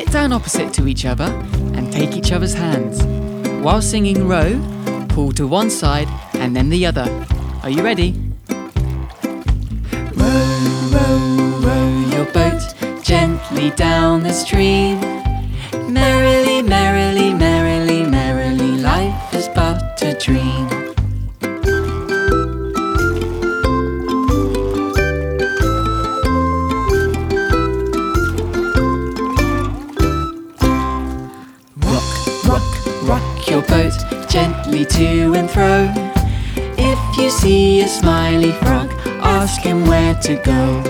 Sit down opposite to each other and take each other's hands. While singing row, pull to one side and then the other. Are you ready? Row, row, row your boat gently down the stream. Merrily, merrily, merrily, merrily, life is but a dream. Rock your boat gently to and fro. If you see a smiley frog, ask him where to go.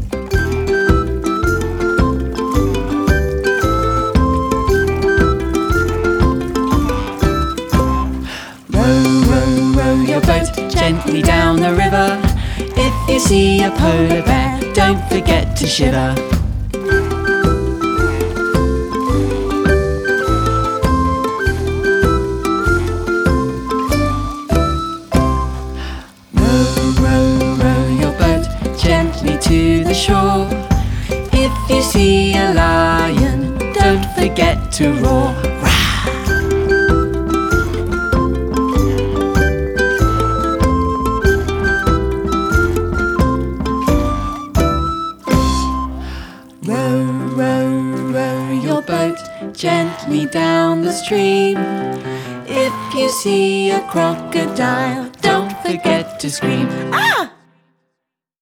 Row, row, row your boat gently down the river. If you see a polar bear, don't forget to shiver. Gently to the shore. If you see a lion, don't forget to roar. Row, row, row your boat gently down the stream. If you see a crocodile, don't forget to scream. Ah!